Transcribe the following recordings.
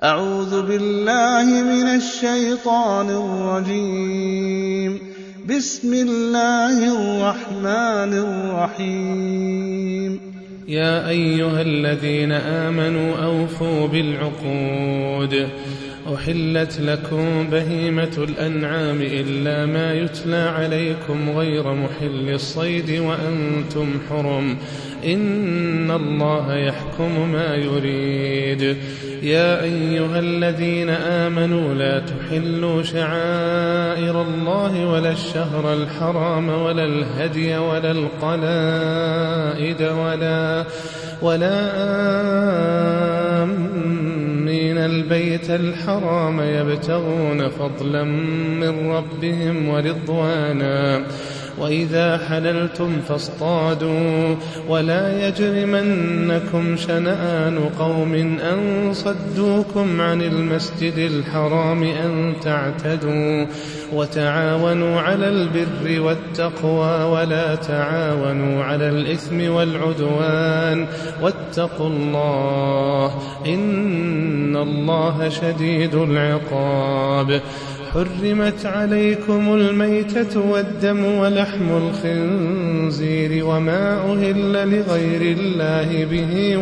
أعوذ بالله من الشيطان الرجيم. بسم الله الرحمن الرحيم. يا أيها الذين آمنوا أوفوا بالعقود. أحلت لكم بهيمة الأنعام إلا ما يتلى عليكم غير محل الصيد وأنتم حرم، إن الله يحكم ما يريد. يا أيها الذين آمنوا لا تحلوا شعائر الله ولا الشهر الحرام ولا الهدي ولا القلائد ولا آمين البيت الحرام يبتغون فضلا من ربهم ورضوانا، وإذا حللتم فاصطادوا، ولا يجرمنكم شنآن قوم أن صدوكم عن المسجد الحرام أن تعتدوا، وتعاونوا على البر والتقوى ولا تعاونوا على الإثم والعدوان، واتقوا الله إن الله شديد العقاب. حرمت عليكم الميتة والدم ولحم الخنزير وما أهل لغير الله به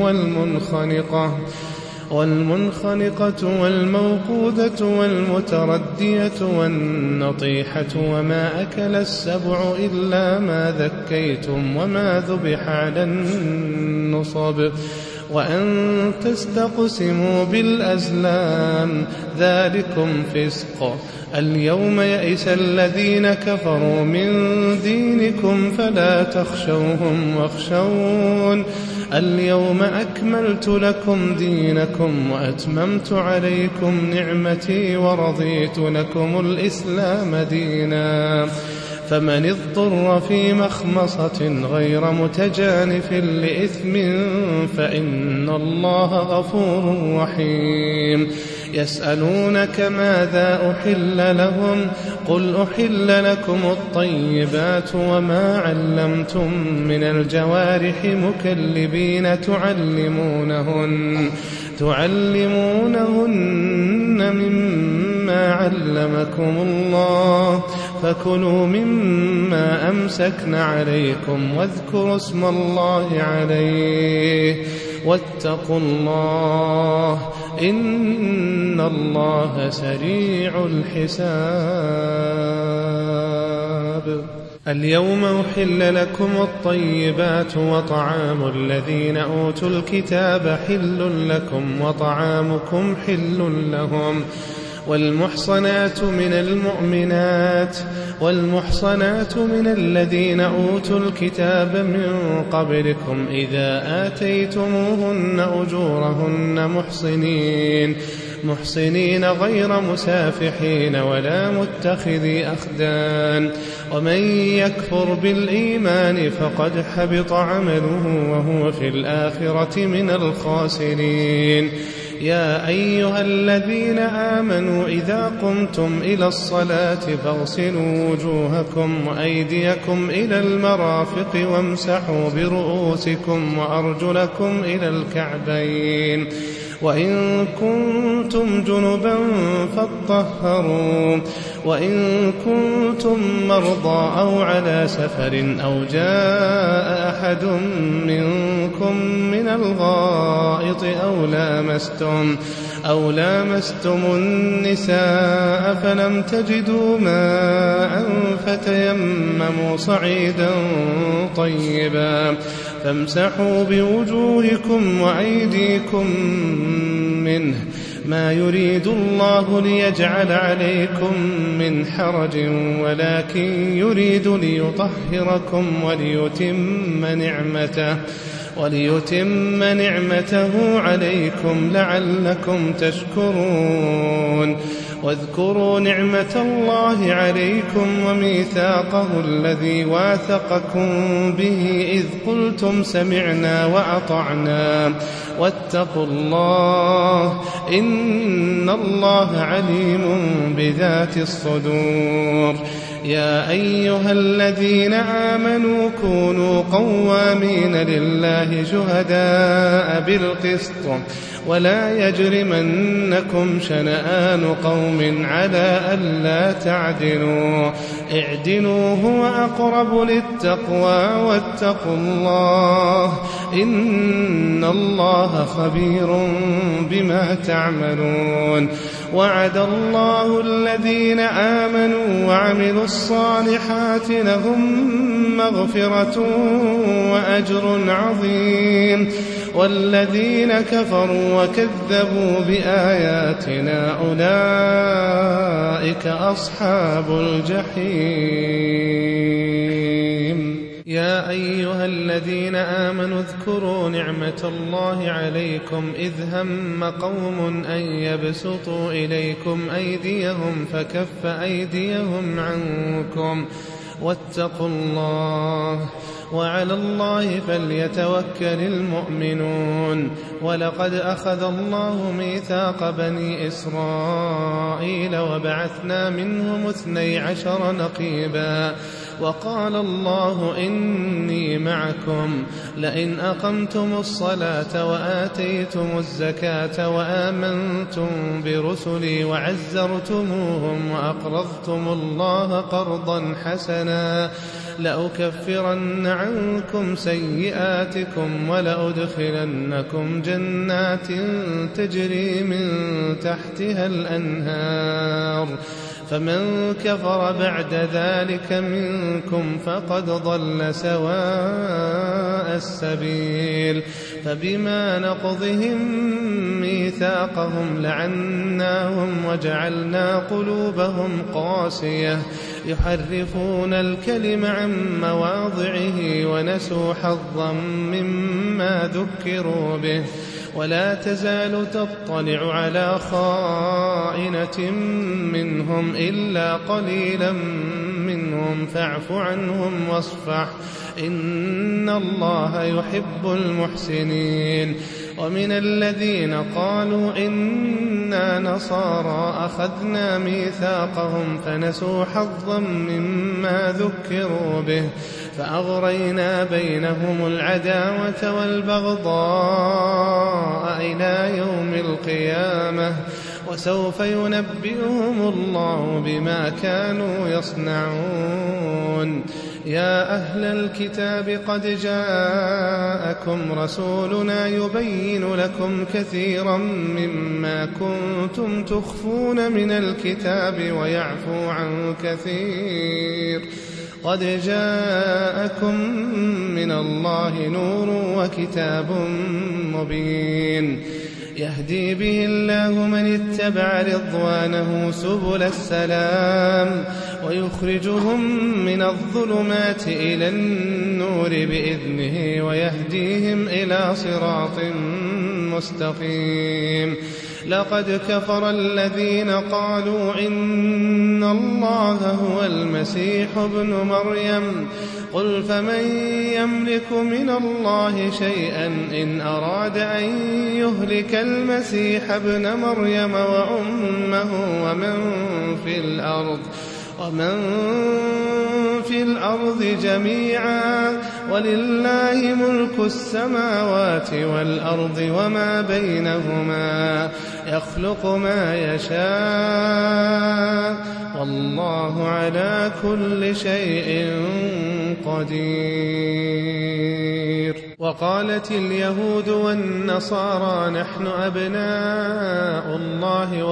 والمنخنقة والموقوذة والمتردية والنطيحة وما أكل السبع إلا ما ذكيتم وما ذبح على النصب، وأن تستقسموا بالأزلام اليوم فسق. اليوم يئس الذين كفروا من دينكم فلا تخشوهم واخشون. اليوم أكملت لكم دينكم وأتممت عليكم نعمتي ورضيت لكم الإسلام دينا. فمن اضطر في مخمصة غير متجانف لإثم فإن الله غفور رحيم. يسألونك ماذا أحل لهم؟ قل أحل لكم الطيبات وما علمتم من الجوارح مكلبين تعلمونهن مما علمكم الله، فكلوا مما أمسكن عليكم واذكروا اسم الله عليه، واتقوا الله إن الله سريع الحساب. اليوم أحل لكم الطيبات وطعام الذين أوتوا الكتاب حل لكم وطعامكم حل لهم، والمحصنات من المؤمنات والمحصنات من الذين أوتوا الكتاب من قبلكم إذا آتيتموهن أجورهن محصنين غير مسافحين ولا متخذي أخدان، ومن يكفر بالإيمان فقد حبط عمله وهو في الآخرة من الخاسرين. يا أيها الذين آمنوا إذا قمتم إلى الصلاة فاغسلوا وجوهكم وأيديكم إلى المرافق وامسحوا برؤوسكم وأرجلكم إلى الكعبين، وإن كنتم جنبا فاطهروا، وإن كنتم مرضى أو على سفر أو جاء أحد منكم من الغائط أو لامستم النساء فلم تجدوا ماء فتيمموا صعيدا طيبا فامسحوا بوجوهكم وأيديكم منه، ما يريد الله ليجعل عليكم من حرج ولكن يريد ليطهركم وليتم نعمته عليكم لعلكم تشكرون. واذكروا نعمة الله عليكم وميثاقه الذي واثقكم به إذ قلتم سمعنا وأطعنا، واتقوا الله إن الله عليم بذات الصدور. يا أيها الذين آمنوا كونوا قوامين لله شهداء بالقسط ولا يجرمنكم شنآن قوم على ألا تعدلوا اعدلوا هو أقرب للتقوى واتقوا الله إن الله خبير بما تعملون وعد الله الذين آمنوا وعملوا الصالحات لهم مغفرة وأجر عظيم والذين كفروا وكذبوا بآياتنا أولئك أصحاب الجحيم يا أيها الذين آمنوا اذكروا نعمة الله عليكم إذ هم قوم أن يبسطوا إليكم أيديهم فكف أيديهم عنكم واتقوا الله وعلى الله فليتوكل المؤمنون ولقد أخذ الله ميثاق بني إسرائيل وبعثنا منهم 12 نقيبا وقال الله إني معكم لئن أقمتم الصلاة وآتيتم الزكاة وآمنتم برسلي وعزرتموهم وأقرضتم الله قرضا حسنا لأكفرن عنكم سيئاتكم ولأدخلنكم جنات تجري من تحتها الأنهار فمن كفر بعد ذلك منكم فقد ضل سواء السبيل فبما نقضهم ميثاقهم لعناهم وجعلنا قلوبهم قاسية يحرفون الكلم عن مواضعه ونسوا حظا مما ذكروا به ولا تزال تطلع على خائنة منهم إلا قليلا منهم فاعف عنهم واصفح إن الله يحب المحسنين ومن الذين قالوا إنا نصارى أخذنا ميثاقهم فنسوا حظا مما ذكروا به فأغرينا بينهم العداوة والبغضاء إلى يوم القيامة وسوف ينبئهم الله بما كانوا يصنعون يا أهل الكتاب قد جاءكم رسولنا يبين لكم كثيرا مما كنتم تخفون من الكتاب ويعفو عن كثير قد جاءكم من الله نور وكتاب مبين يهدي به الله من اتبع رضوانه سبل السلام ويخرجهم من الظلمات إلى النور بإذنه ويهديهم إلى صراط مستقيم لقد كفر الذين قالوا إن الله هو المسيح ابن مريم قل فمن يملك من الله شيئا إن أراد أن يهلك المسيح ابن مريم وأمه ومن في الأرض جميعا ولله ملك السماوات والأرض وما بينهما يخلق ما يشاء والله على كل شيء قدير وقالت اليهود والنصارى نحن أبناء الله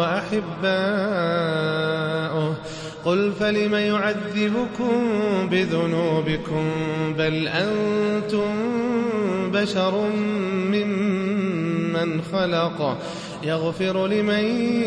وأحباؤه قل فلم يعذبكم بذنوبكم بل أنتم بشر ممن خلق يغفر لمن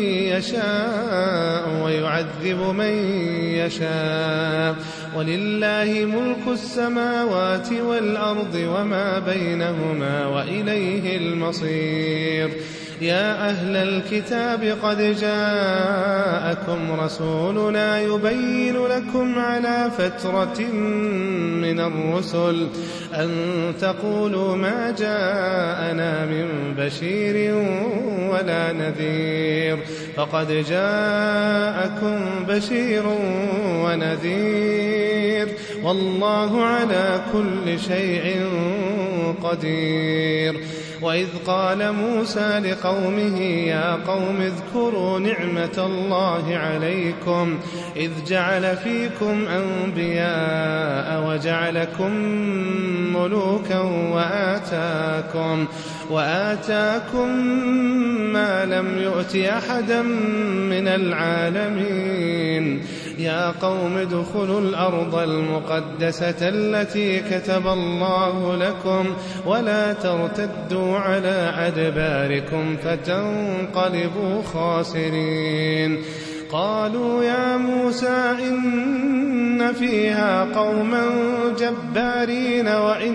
يشاء ويعذب من يشاء ولله ملك السماوات والأرض وما بينهما وإليه المصير يا أهل الكتاب قد جاءكم رسولنا يبين لكم على فترة من الرسل أن تقولوا ما جاءنا من بشير ولا نذير فقد جاءكم بشير ونذير والله على كل شيء قدير. وإذ قال موسى لقومه يا قوم اذكروا نعمة الله عليكم إذ جعل فيكم أنبياء وجعلكم ملوكا وآتاكم ما لم يؤت أحدا من العالمين. يا قوم ادخلوا الأرض المقدسة التي كتب الله لكم ولا ترتدوا على أدباركم فتنقلبوا خاسرين. قالوا يا موسى إن فيها قوما جبارين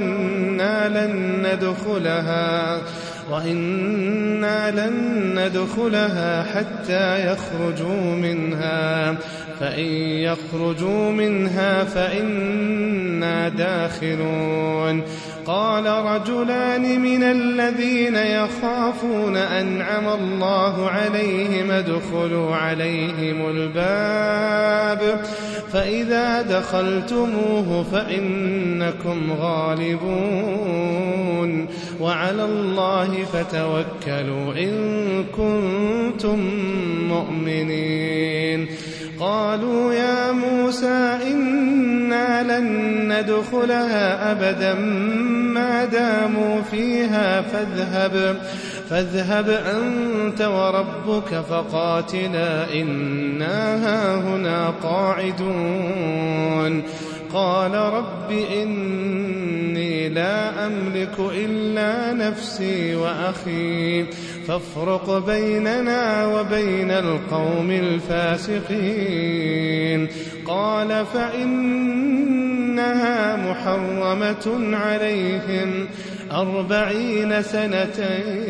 وإنا لن ندخلها حتى يخرجوا منها فإن يخرجوا منها فإنا داخلون. قال رجلان من الذين يخافون أنعم الله عليهم ادخلوا عليهم الباب فإذا دخلتموه فإنكم غالبون وعلى الله فتوكلوا إن كنتم مؤمنين. قالوا يا موسى إنا لن ندخلها أبدا ما داموا فيها فاذهب أنت وربك فقاتلا إنا هاهنا قاعدون. قال رب إني لا أملك إلا نفسي وأخي فافرق بيننا وبين القوم الفاسقين. قال فإنها محرمة عليهم 40 سنة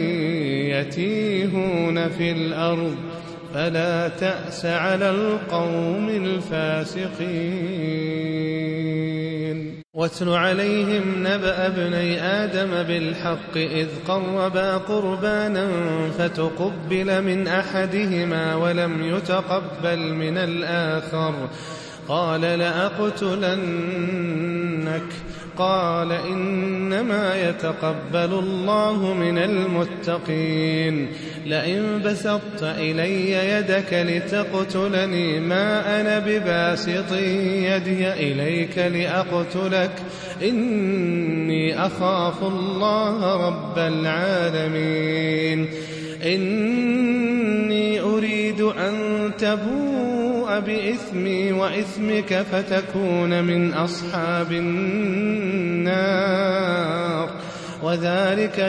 يتيهون في الأرض فلا تأس على القوم الفاسقين. واتل عليهم نبأ ابني آدم بالحق إذ قربا قربانا فتقبل من أحدهما ولم يتقبل من الآخر قال لأقتلنك قال إنما يتقبل الله من المتقين. لئن بسطت إلي يدك لتقتلني ما أنا بباسط يدي إليك لأقتلك إني أخاف الله رب العالمين. إني أريد أن تبوء بإثمي وإثمك فتكون من أصحاب النار وذلك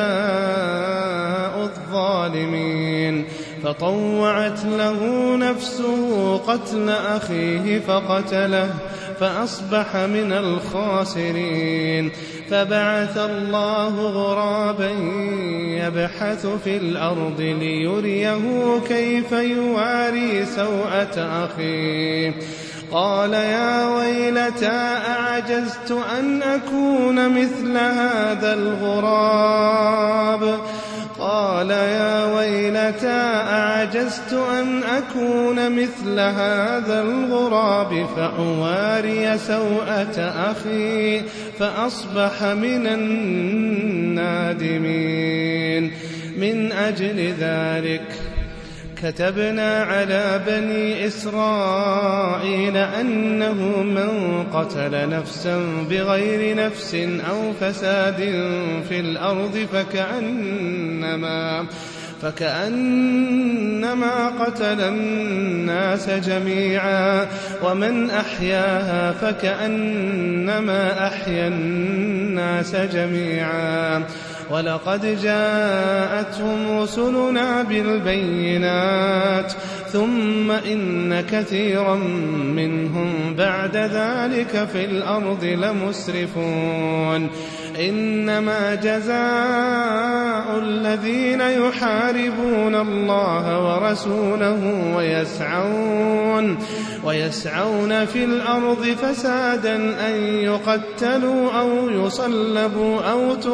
جزاء الظالمين. فطوعت له نفسه قتل أخيه فقتله فأصبح من الخاسرين. فبعث الله غرابا يبحث في الأرض ليريه كيف يواري سوءة أخيه قال يا ويلتى أعجزت أن أكون مثل هذا الغراب فأواري سوءة أخي فأصبح من النادمين. من أجل ذلك كتبنا على بني إسرائيل أنه من قتل نفسا بغير نفس أو فساد في الأرض فكأنما قتل الناس جميعا ومن أحياها فكأنما أحيا الناس جميعا. ولقد جاءتهم رسلنا بالبينات ثم إن كثيرا منهم بعد ذلك في الأرض لمسرفون. إنما جزاء الذين يحاربون الله ورسوله ويسعون في الأرض فسادا أن يقتلوا أو يصلبوا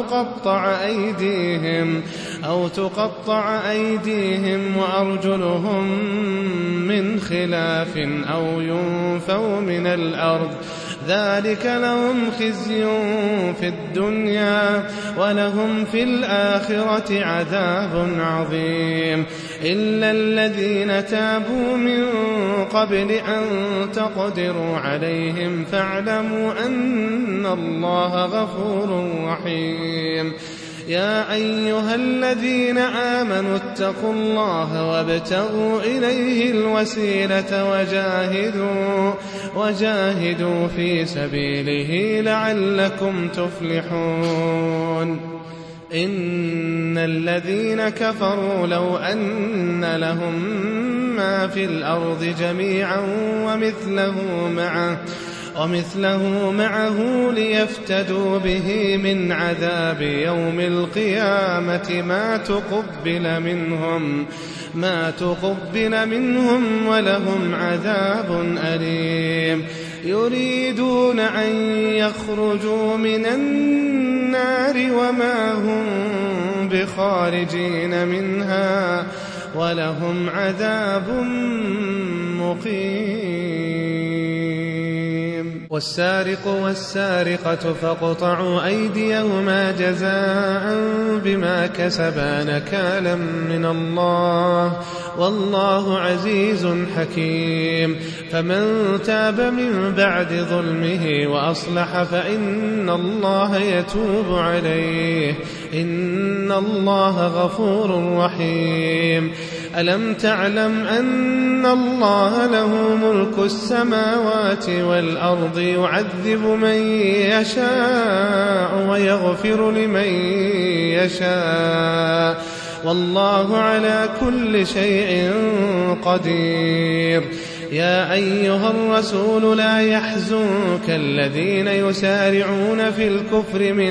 أو تقطع أيديهم وأرجلهم من خلاف أو ينفوا من الأرض ذلك لهم خزي في الدنيا ولهم في الآخرة عذاب عظيم إلا الذين تابوا من قبل أن تقدروا عليهم فاعلموا أن الله غفور رحيم يا أيها الذين آمنوا اتقوا الله وابتغوا إليه الوسيلة وجاهدوا في سبيله لعلكم تفلحون إن الذين كفروا لو أن لهم ما في الأرض جميعا ومثله معه ليفتدوا به من عذاب يوم القيامة ما تقبل منهم ولهم عذاب أليم يريدون أن يخرجوا من النار وما هم بخارجين منها ولهم عذاب مقيم والسارق والسارقة فاقطعوا أيديهما جزاء بما كسبا نكالا من الله والله عزيز حكيم فمن تاب من بعد ظلمه وأصلح فإن الله يتوب عليه إن الله غفور رحيم ألم تعلم أن الله له ملك السماوات والأرض يعذب من يشاء ويغفر لمن يشاء والله على كل شيء قدير يا أيها الرسول لا يحزنك الذين يسارعون في الكفر من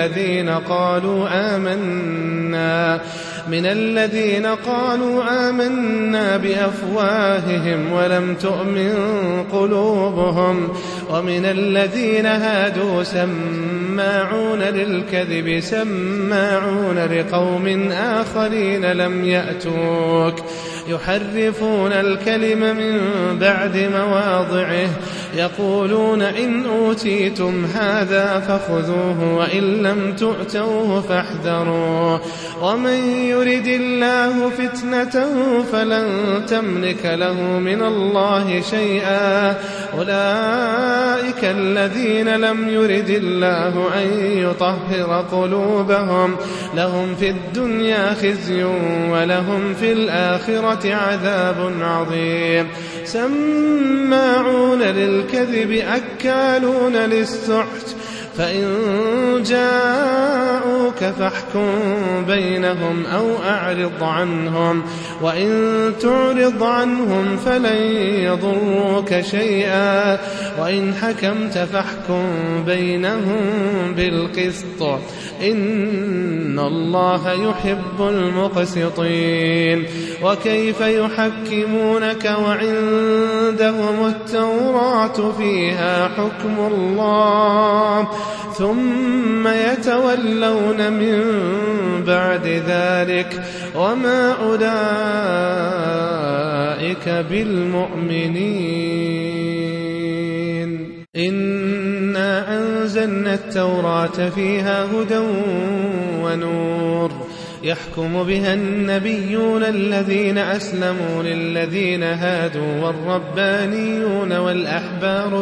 الذين قالوا آمنا بأفواههم ولم تؤمن قلوبهم ومن الذين هادوا سماعون للكذب سماعون لقوم آخرين لم يأتوك يحرفون الكلم من بعد مواضعه يقولون إن أوتيتم هذا فخذوه وإن لم تؤتوه فاحذروا ومن يرد الله فتنته فلن تملك له من الله شيئا أولئك الذين لم يرد الله أن يطهر قلوبهم لهم في الدنيا خزي ولهم في الآخرة عذاب عظيم سماعون للكذب أكالون للسحت فإن جاءوك فاحكم بينهم أو أعرض عنهم وإن تعرض عنهم فلن يضروك شيئا وإن حكمت فاحكم بينهم بالقسط إن الله يحب المقسطين وكيف يحكمونك وعندهم التوراة فيها حكم الله ثم يتولون من بعد ذلك وما أولئك بالمؤمنين إنا أنزلنا التوراة فيها هدى ونور يحكم بها النبيون الذين أسلموا للذين هادوا والربانيون والأحبار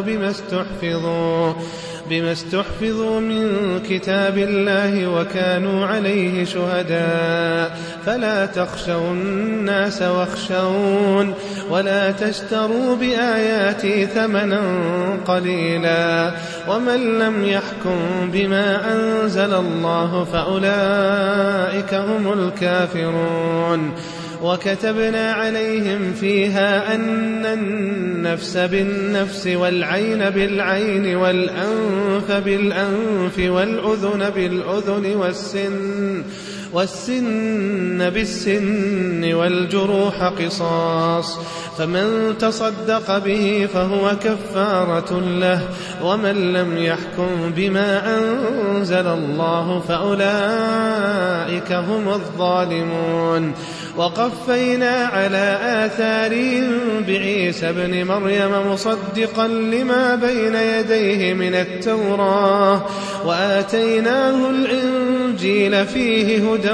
بما استحفظوا من كتاب الله وكانوا عليه شهداء فلا تخشوا الناس واخشون ولا تشتروا بآياتي ثمنا قليلا ومن لم يحكم بما أنزل الله فأولئك هم الكافرون وكتبنا عليهم فيها أن النفس بالنفس والعين بالعين والأنف بالأنف والأذن بالأذن والسن بالسن والجروح قصاص، فمن تصدق به فهو كفارة له، ومن لم يحكم بما أنزل الله فأولئك هم الظالمون. وقفينا على آثارهم بعيسى ابن مريم مصدقا لما بين يديه من التوراة، وآتيناه الإنجيل فيه هدى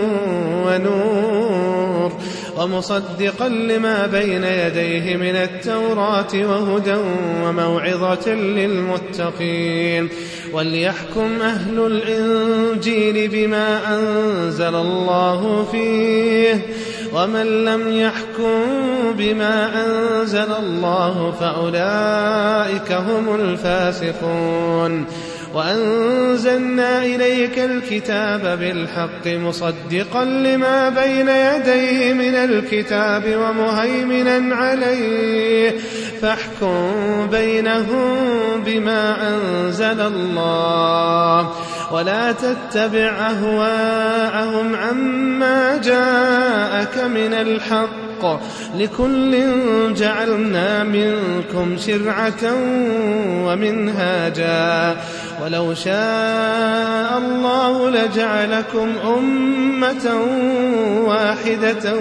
ونور، ومصدقا لما بين يديه من التوراة وهدى وموعظة للمتقين. وليحكم أهل الإنجيل بما أنزل الله فيه، ومن لم يحكم بما أنزل الله فأولئك هم الفاسقون. وأنزلنا إليك الكتاب بالحق مصدقا لما بين يديه من الكتاب ومهيمنا عليه، فاحكم بينهم بما أنزل الله، ولا تتبع أهواءهم عما جاءك من الحق، لكل جعلنا منكم شرعة ومنهاجا، ولو شاء الله لجعلكم أمة واحدة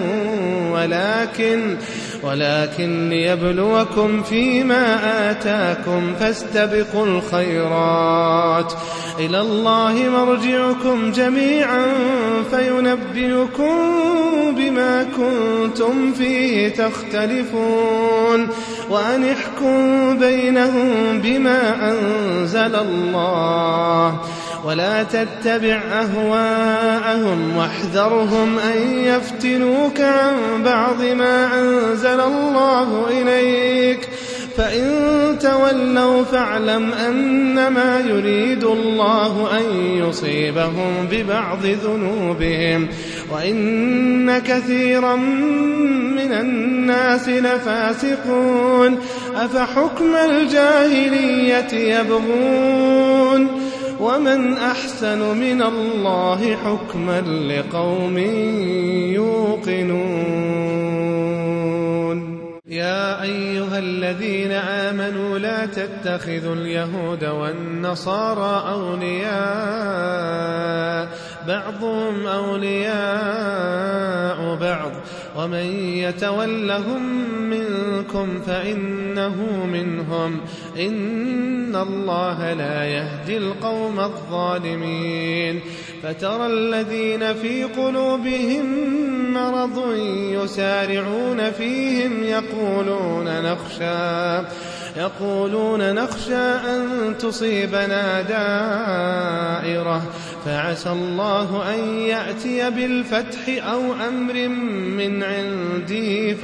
ولكن ليبلوكم فيما آتاكم، فاستبقوا الخيرات، إلى الله مرجعكم جميعا فينبئكم بما كنتم فيه تختلفون، وأن احكم بينهم بما أنزل الله، ولا تتبع أهواءهم، واحذرهم أن يفتنوك عن بعض ما أنزل الله إليك، فإن تولوا فاعلم أنما يريد الله أن يصيبهم ببعض ذنوبهم، وإن كثيرا من الناس لفاسقون. أفحكم الجاهلية يبغون، ومن أحسن من الله حكما لقوم يوقنون. يا أيها الذين آمنوا لا تتخذوا اليهود والنصارى أولياء، بعضهم أولياء بعض، ومن يتولهم منكم فإنه منهم، إن الله لا يهدي القوم الظالمين. فترى الذين في قلوبهم مرض يسارعون فيهم يقولون نخشى أن تصيبنا دائرة، فعسى الله أن يأتي بالفتح أو أمر من عنده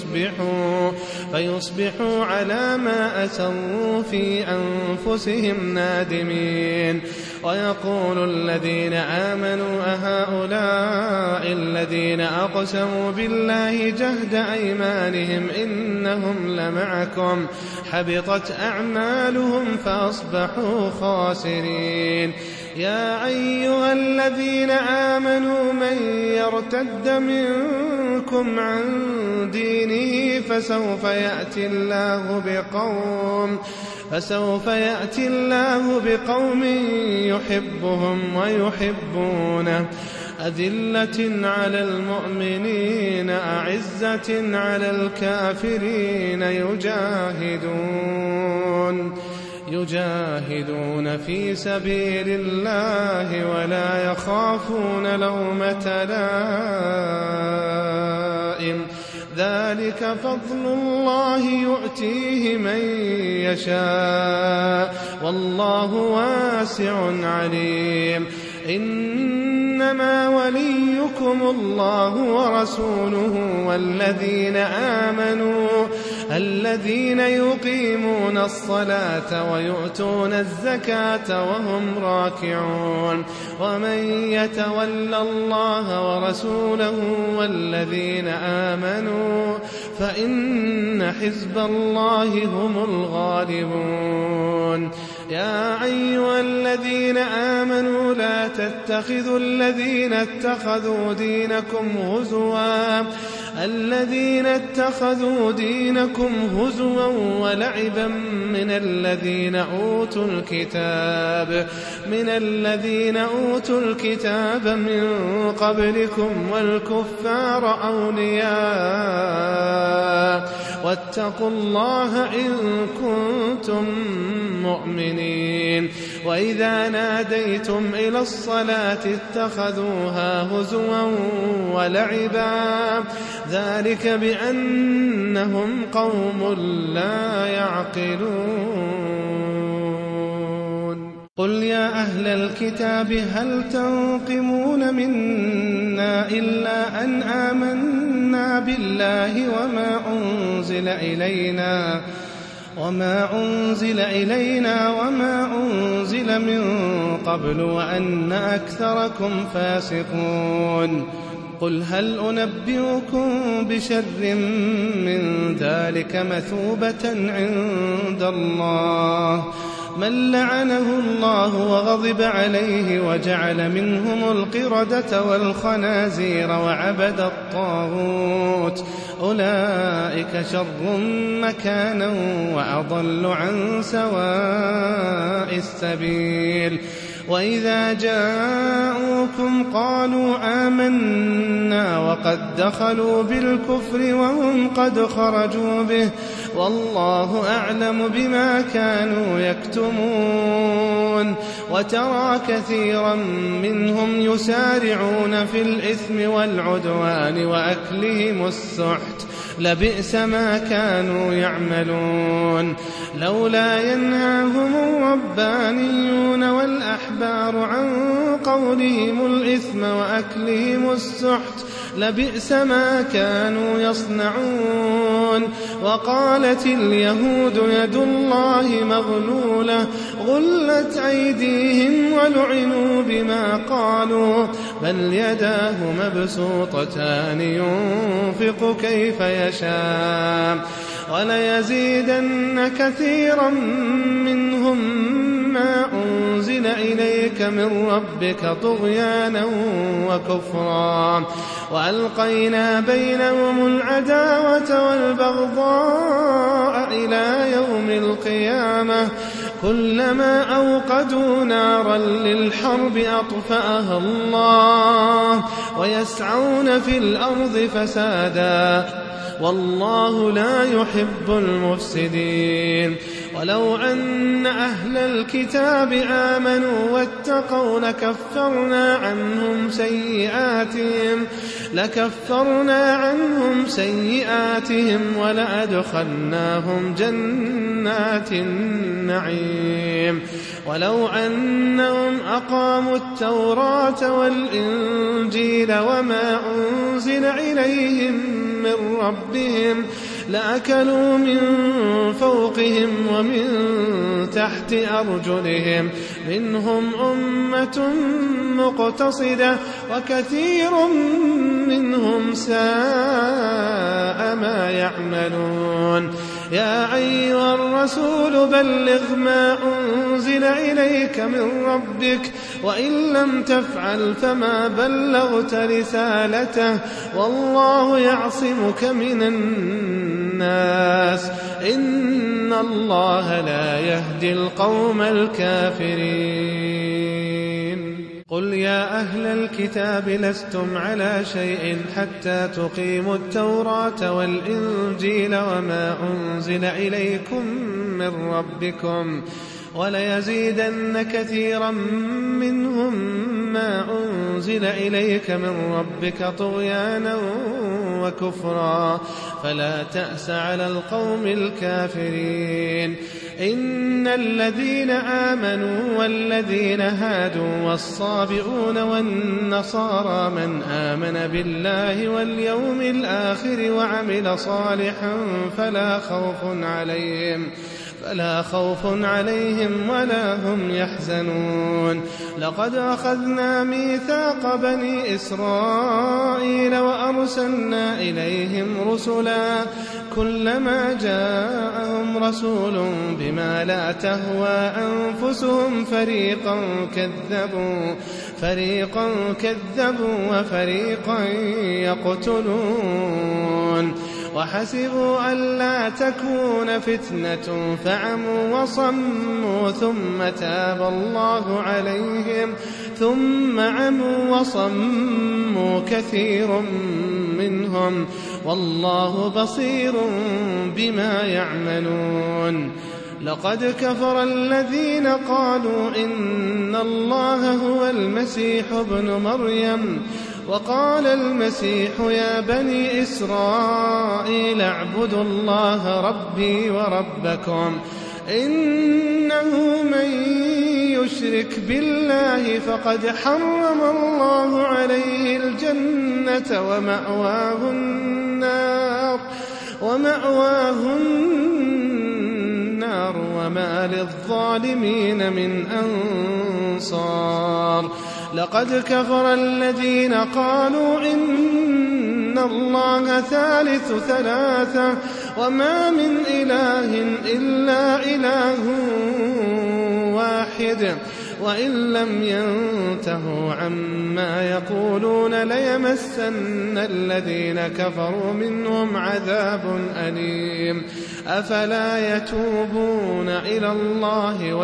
فيصبحوا على ما أسروا في أنفسهم نادمين. ويقول الذين آمنوا أهؤلاء الذين أقسموا بالله جهد أيمانهم إنهم لمعكم، حبطت أعمالهم فأصبحوا خاسرين. يا أيها الذين آمنوا من يرتد منكم عن دينه فسوف يأتي الله بقوم يحبهم ويحبونه، أذلة على المؤمنين أعزة على الكافرين، يجاهدون في سبيل الله ولا يخافون لومة لائم، ذلك فضل الله يؤتيه من يشاء والله واسع عليم. إنما وليكم الله ورسوله الذين يقيمون الصلاة ويؤتون الزكاة وهم راكعون ومن يتول الله ورسوله والذين آمنوا فإن حزب الله هم الغالبون. يا أيها الذين آمنوا لا تتخذوا الذين اتخذوا دينكم هزوا ولعبا من الذين أوتوا الكتاب من قبلكم والكفار أولياء واتقوا الله إن كنتم مؤمنين. وإذا ناديتم إلى الصلاة اتخذوها هزوا ولعبا ذلك بأنهم قوم لا يعقلون. قل يا أهل الكتاب هل تنقمون منا إلا أن آمنا بالله وما أنزل إلينا وما أنزل من قبل وأن أكثركم فاسقون. قل هل أنبئكم بشر من ذلك مثوبة عند الله من لعنه الله وغضب عليه وجعل منهم القردة والخنازير وعبد الطاغوت أولئك شر مكانا وأضل عن سواء السبيل. وإذا جاءوكم قالوا آمنا وقد دخلوا بالكفر وهم قد خرجوا به والله أعلم بما كانوا يكتمون. وترى كثيرا منهم يسارعون في الإثم والعدوان وأكلهم السحت لبئس ما كانوا يعملون. لولا ينهاهم الربانيون والأحبار عن قولهم الإثم وأكلهم السحت لبئس ما كانوا يصنعون. وقالت اليهود يد الله مغلولة غلت أيديهم ولعنوا بما قالوا بل يداه مبسوطتان ينفق كيف يشاء وليزيدن كثيرا منهم ما أنزل إليك من ربك طغيانا وكفرا وألقينا بينهم العداوة والبغضاء إلى يوم القيامة كلما أوقدوا نارا للحرب أطفأها الله ويسعون في الأرض فسادا والله لا يحب المفسدين. ولو أن أهل الكتاب آمنوا واتقوا لكفرنا عنهم سيئاتهم ولأدخلناهم جنات النعيم. ولو أنهم أقاموا التوراة والإنجيل وما أنزل إليهم من ربهم لأكلوا من فوقهم ومن تحت أرجلهم منهم أمة مقتصدة وكثير منهم ساء ما يعملون. يا أيها الرسول بلغ ما أنزل إليك من ربك وإن لم تفعل فما بلغت رسالته والله يعصمك من الناس إن الله لا يهدي القوم الكافرين. قل يا أهل الكتاب لستم على شيء حتى تقيموا التوراة والإنجيل وما أنزل إليكم من ربكم وليزيدن كثيرا منهم ما أنزل إليك من ربك طغيانا وكفرا فلا تأس على القوم الكافرين. إن الذين آمنوا والذين هادوا والصابئون والنصارى من آمن بالله واليوم الآخر وعمل صالحا فلا خوف عليهم ولا هم يحزنون. لقد أخذنا ميثاق بني إسرائيل وأرسلنا إليهم رسلا كلما جاءهم رسول بما لا تهوى أنفسهم فريقا كذبوا وفريقا يقتلون. وحسبوا ألا تكون فتنة فعموا وصموا ثم عموا وصموا كثير منهم والله بصير بما يعملون. لقد كفر الذين قالوا إن الله هو المسيح ابن مريم وقال المسيح يا بني إسرائيل اعبدوا الله ربي وربكم إنه من يشرك بالله فقد حرم الله عليه الجنة ومأواه النار وما للظالمين من أنصار. لقد كفر الذين قالوا إن الله ثالث ثلاثة وما من إله إلا إله واحد وإن لم ينتهوا عما يقولون ليمسن الذين كفروا منهم عذاب أليم. أفلا يتوبون إلى الله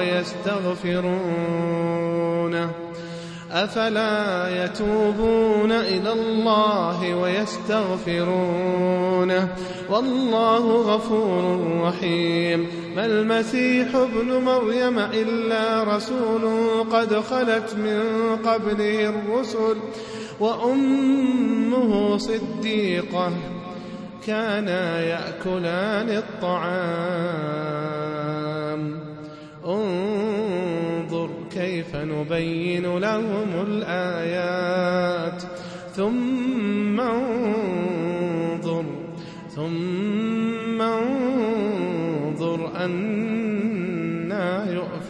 ويستغفرونه والله غفور رحيم. ما المسيح ابن مريم إلا رسول قد خلت من قبله الرسل وأمه صديقة كانا يأكلان الطعام انظر كيف نبين لهم الآيات ثم انظر أنى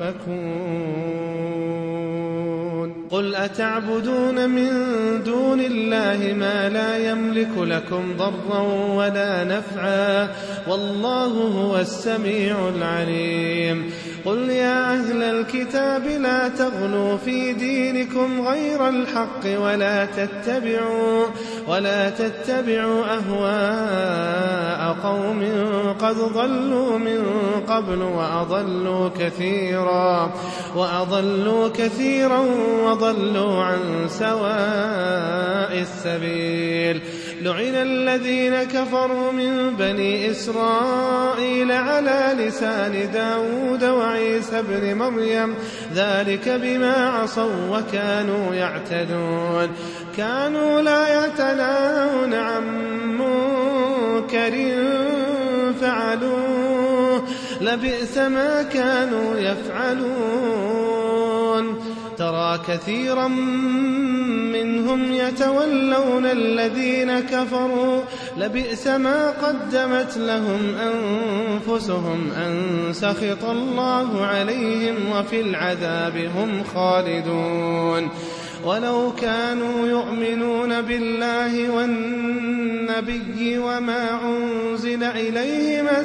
يؤفكون. قل أتعبدون من دون الله ما لا يملك لكم ضرا ولا نفعا والله هو السميع العليم. قل يا أهل الكتاب لا تغلوا في دينكم غير الحق ولا تتبعوا أهواء قوم قد ضلوا من قبل وأضلوا كثيرا وضلوا عن سواء السبيل. لعن الذين كفروا من بني إسرائيل على لسان داود وعيسى بن مريم ذلك بما عصوا وكانوا يعتدون. كانوا لا يتناهون عن منكر فعلوه لبئس ما كانوا يفعلون. ترى كثيرا منهم يتولون الذين كفروا لبئس ما قدمت لهم أنفسهم أن سخط الله عليهم وفي العذاب هم خالدون. ولو كانوا يؤمنون بالله والنبي وما أنزل إليه ما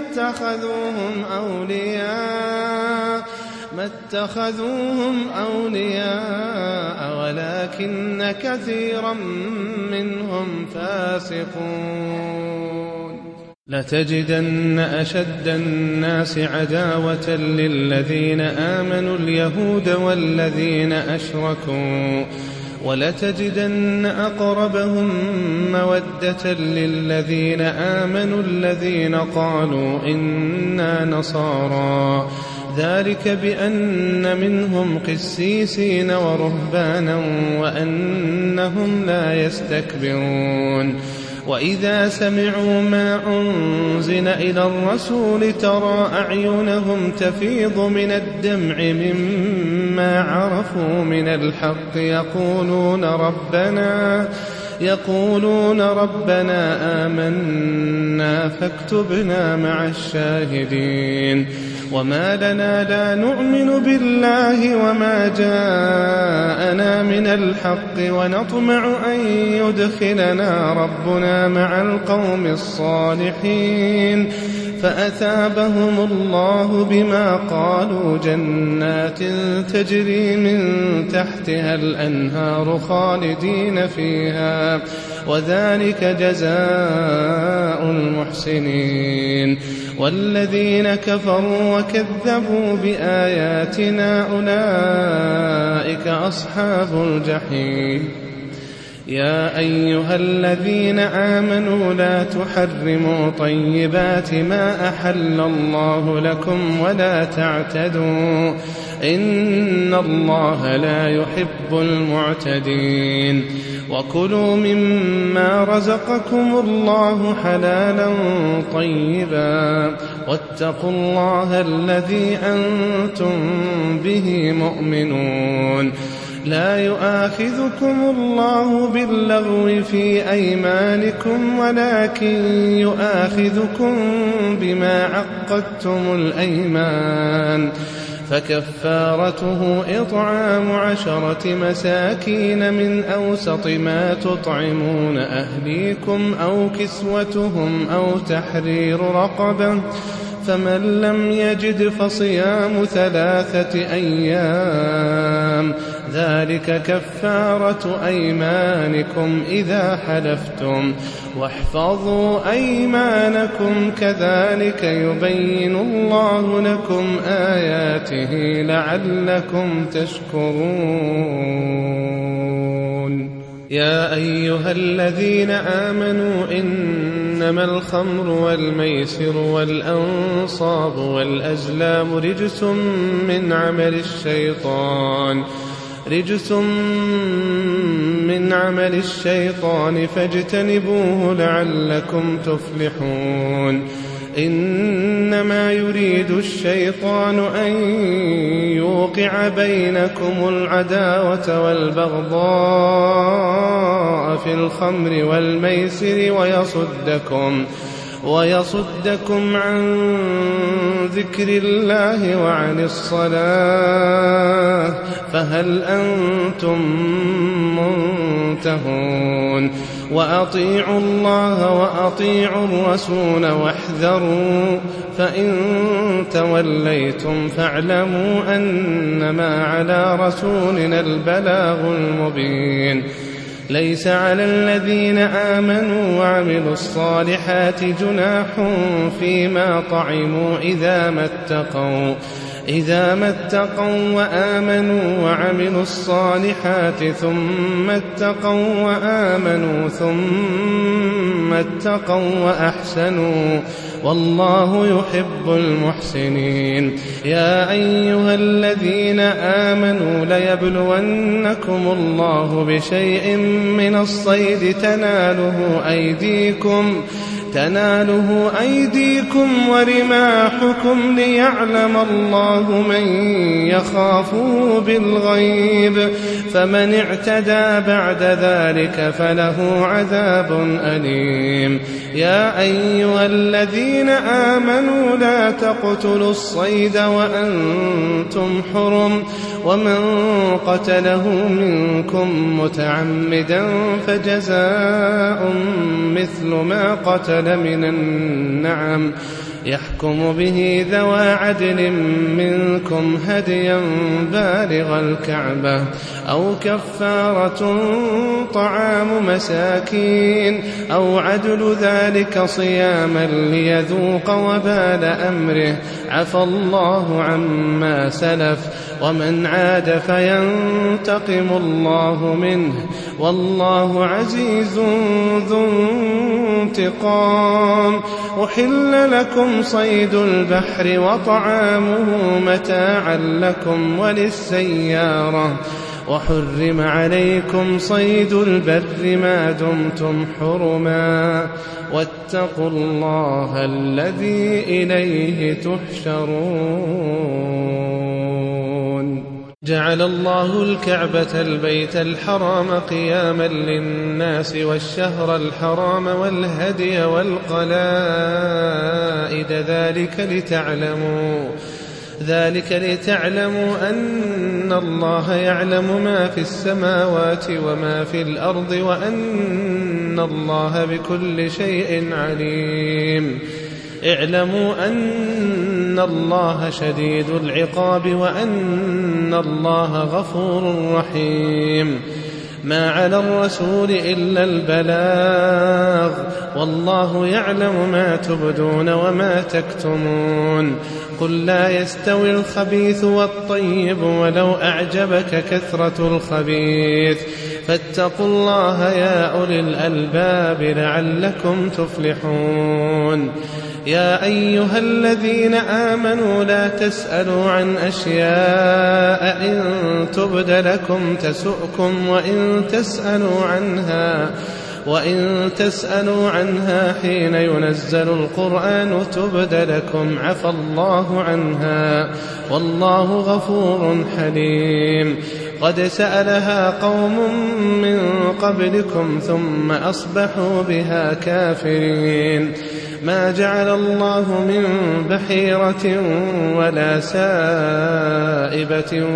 اتخذوهم أولياء ولكن كثيرا منهم فاسقون. لتجدن أشد الناس عداوة للذين آمنوا اليهود والذين أشركوا ولتجدن أقربهم مودة للذين آمنوا الذين قالوا إنا نصارى ذلك بأن منهم قسيسين ورهبانا وأنهم لا يستكبرون وإذا سمعوا ما أنزل إلى الرسول ترى أعينهم تفيض من الدمع مما عرفوا من الحق يقولون ربنا آمنا فاكتبنا مع الشاهدين وما لنا لا نؤمن بالله وما جاءنا من الحق ونطمع أن يدخلنا ربنا مع القوم الصالحين فأثابهم الله بما قالوا جنات تجري من تحتها الأنهار خالدين فيها وذلك جزاء المحسنين والذين كفروا وكذبوا بآياتنا أولئك أصحاب الجحيم يا أيها الذين آمنوا لا تحرموا طيبات ما أحل الله لكم ولا تعتدوا إن الله لا يحب المعتدين وكلوا مما رزقكم الله حلالا طيبا واتقوا الله الذي أنتم به مؤمنون لا يؤاخذكم الله باللغو في أيمانكم ولكن يؤاخذكم بما عقدتم الأيمان فكفارته إطعام 10 مساكين من أوسط ما تطعمون أهليكم أو كسوتهم أو تحرير رقبة فمن لم يجد فصيام 3 أيام ذلك كفارة أيمانكم إذا حلفتم واحفظوا أيمانكم كذلك يبين الله لكم آياته لعلكم تشكرون يا أيها الذين آمنوا إنما الخمر والميسر والأنصاب والأزلام رجس من عمل الشيطان فاجتنبوه لعلكم تفلحون إنما يريد الشيطان أن يوقع بينكم العداوة والبغضاء في الخمر والميسر ويصدكم عن ذكر الله وعن الصلاة فهل أنتم منتهون وأطيعوا الله وأطيعوا الرسول واحذروا فإن توليتم فاعلموا أنما على رسولنا البلاغ المبين ليس على الذين آمنوا وعملوا الصالحات جناح فيما طعموا إذا ما اتقوا وآمنوا وعملوا الصالحات ثم اتقوا وأحسنوا والله يحب المحسنين يا أيها الذين آمنوا ليبلونكم الله بشيء من الصيد تناله أيديكم ورماحكم ليعلم الله من يخافه بالغيب فمن اعتدى بعد ذلك فله عذاب أليم يا أيها الذين آمنوا لا تقتلوا الصيد وأنتم حرم ومن قتله منكم متعمدا فجزاء مثل ما قتل من النعم يحكم به ذوى عدل منكم هديا بالغ الكعبة أو كفارة طعام مساكين أو عدل ذلك صياما ليذوق وبال أمره عفى الله عما سلف ومن عاد فينتقم الله منه والله عزيز ذو انتقام. أحل لكم صيد البحر وطعامه متاعا لكم وللسيارة وحرم عليكم صيد البر ما دمتم حرما واتقوا الله الذي إليه تحشرون. جعل الله الكعبة البيت الحرام قياما للناس والشهر الحرام والهدي والقلائد ذلك لتعلموا أن الله يعلم ما في السماوات وما في الأرض وأن الله بكل شيء عليم. اعلموا أن الله شديد العقاب وأن الله غفور رحيم. ما على الرسول إلا البلاغ والله يعلم ما تبدون وما تكتمون. قل لا يستوي الخبيث والطيب ولو أعجبك كثرة الخبيث فاتقوا الله يا أولي الألباب لعلكم تفلحون. يا أيها الذين آمنوا لا تسألوا عن أشياء إن تبد لكم تسؤكم وإن تسألوا عنها حين ينزل القرآن تبد لكم عفى الله عنها والله غفور حليم. قد سألها قوم من قبلكم ثم أصبحوا بها كافرين. ما جعل الله من بحيرة ولا سائبة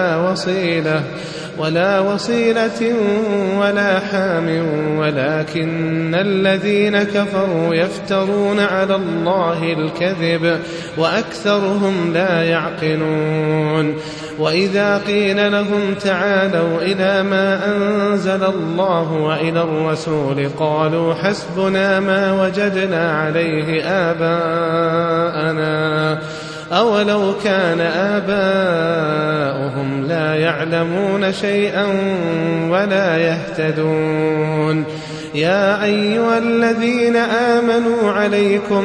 ولا وصيلة ولا حام ولكن الذين كفروا يفترون على الله الكذب وأكثرهم لا يعقلون. وإذا قيل لهم تعالوا إلى ما أنزل الله وإلى الرسول قالوا حسبنا ما وجدنا عليه آباءنا أولو كان آباؤهم لا يعلمون شيئا ولا يهتدون. يا أيها الذين آمنوا عليكم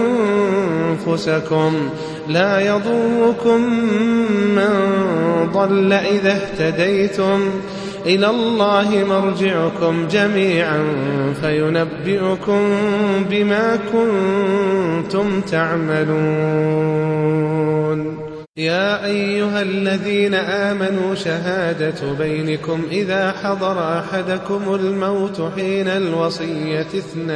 أنفسكم لا يضركم من ضل إذا اهتديتم إلى الله مرجعكم جميعا فينبئكم بما كنتم تعملون. يا أيها الذين آمنوا شهادة بينكم إذا حضر أحدكم الموت حين الوصية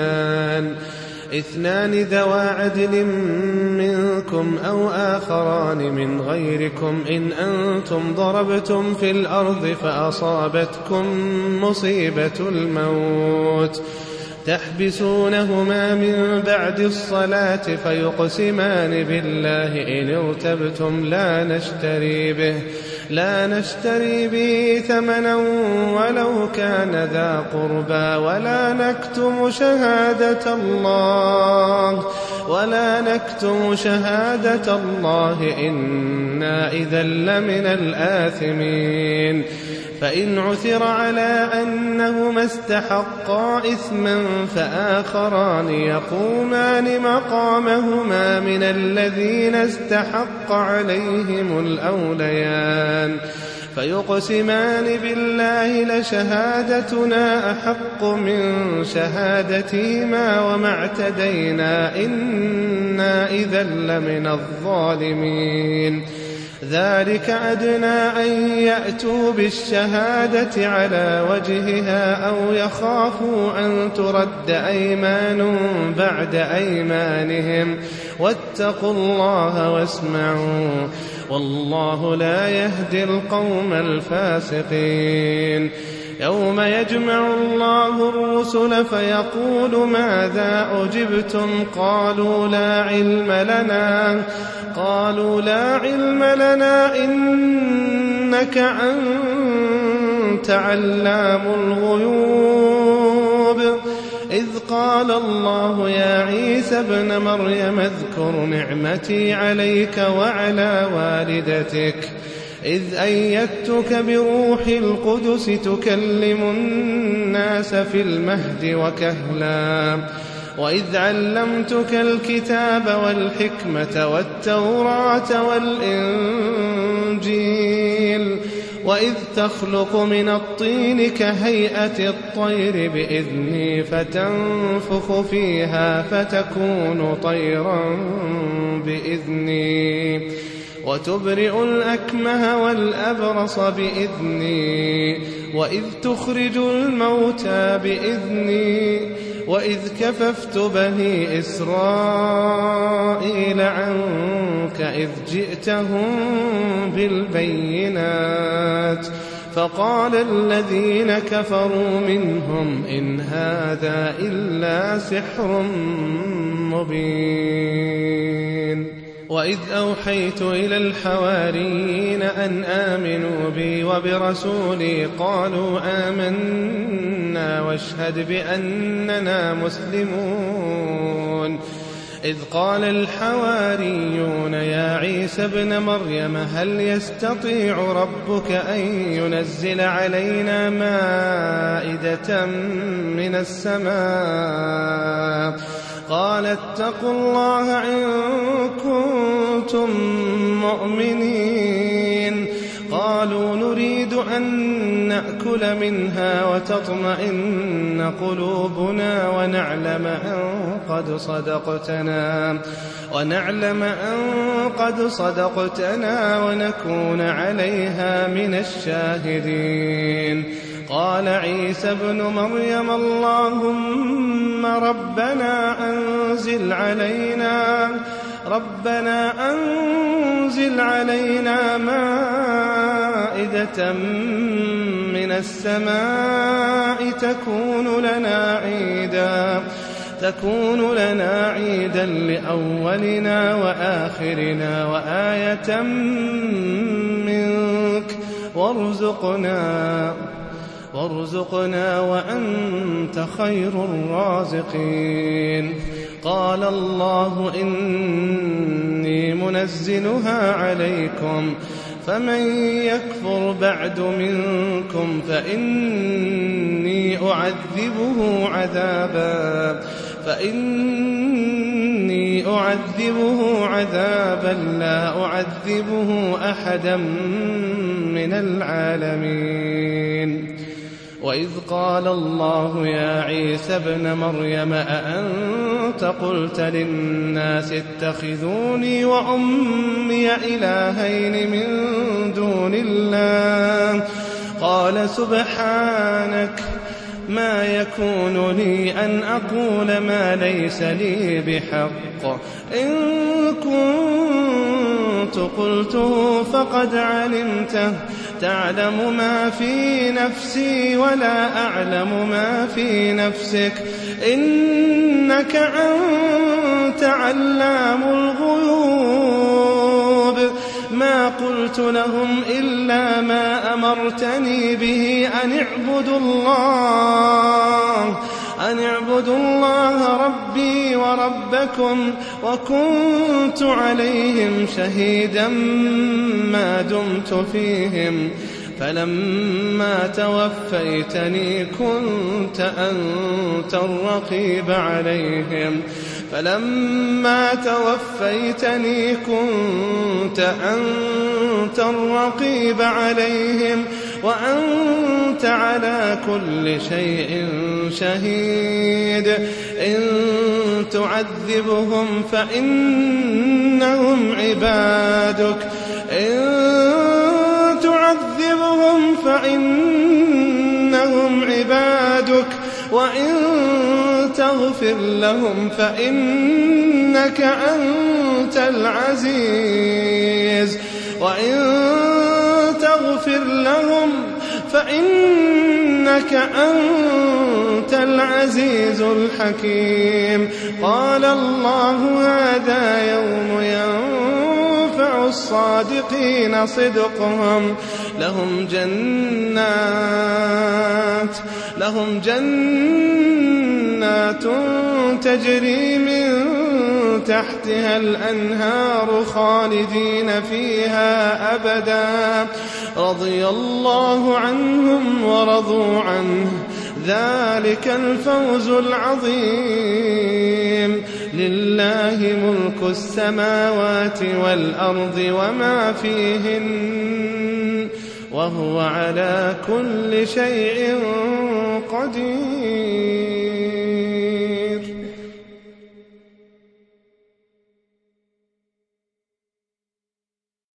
اثنان ذوى عدل منكم أو آخران من غيركم إن أنتم ضربتم في الأرض فأصابتكم مصيبة الموت تحبسونهما من بعد الصلاة فيقسمان بالله إن ارتبتم لا نشتري به ثمنا ولو كان ذا قربى ولا نكتم شهادة الله إنا إذا لمن الآثمين. فإن عثر على أنهما استحقا إثما فآخران يقومان مقامهما من الذين استحق عليهم الأوليان فيقسمان بالله لشهادتنا أحق من شهادتهما وما اعتدينا إنا إذا لمن الظالمين. ذلك أدنى أن يأتوا بالشهادة على وجهها أو يخافوا أن ترد أيمان بعد أيمانهم واتقوا الله واسمعوا والله لا يهدي القوم الفاسقين. يوم يجمع الله الرسل فيقول ماذا أجبتم قالوا لا علم لنا إنك أنت علام الغيوب. إذ قال الله يا عيسى ابن مريم اذكر نعمتي عليك وعلى والدتك إذ أيدتك بروح القدس تكلم الناس في المهد وكهلا وإذ علمتك الكتاب والحكمة والتوراة والإنجيل وإذ تخلق من الطين كهيئة الطير بإذني فتنفخ فيها فتكون طيرا بإذني وتبرئ الأكمه والأبرص بإذني وإذ تخرج الموتى بإذني وإذ كففت بني إسرائيل عنك إذ جئتهم بالبينات فقال الذين كفروا منهم إن هذا إلا سحر مبين وإذ أوحيت إلى الحواريين أن آمنوا بي وبرسولي قالوا آمنا واشهد بأننا مسلمون إذ قال الحواريون يا عيسى ابن مريم هل يستطيع ربك أن ينزل علينا مائدة من السماء قال اتقوا الله إن كنتم مؤمنين قالوا نريد أن نأكل منها وتطمئن قلوبنا ونعلم أن قد صدقتنا ونكون عليها من الشاهدين قال عيسى ابن مريم اللهم ربنا أنزل علينا مائدة من السماء تكون لنا عيدا لأولنا وآخرنا وآية منك وارزقنا وأنت خير الرازقين قال الله إني منزلها عليكم فمن يكفر بعد منكم فإني أعذبه عذابا لا أعذبه أحدا من العالمين وإذ قال الله يا عيسى ابن مريم أأنت قلت للناس اتخذوني وأمي إلهين من دون الله قال سبحانك ما يكون لي أن أقول ما ليس لي بحق إن كنت قلته فقد علمته تعلم ما في نفسي ولا أعلم ما في نفسك إنك أنت علام الغيوب ما قلت لهم إلا ما أمرتني به أن اعبدوا الله ربي وربكم وكنت عليهم شهيدا ما دمت فيهم فلما توفيتني كنت أنت الرقيب عليهم وأنت على كل شيء شهيد إن تعذبهم فإنهم عبادك وإن تغفر لهم فإنك أنت العزيز الحكيم قال الله هذا يوم ينفع الصادقين صدقهم لهم جنات تجري من تحتها الأنهار خالدين فيها أبدا رضي الله عنهم ورضوا عنه ذلك الفوز العظيم لله ملك السماوات والأرض وما فيهن وهو على كل شيء قدير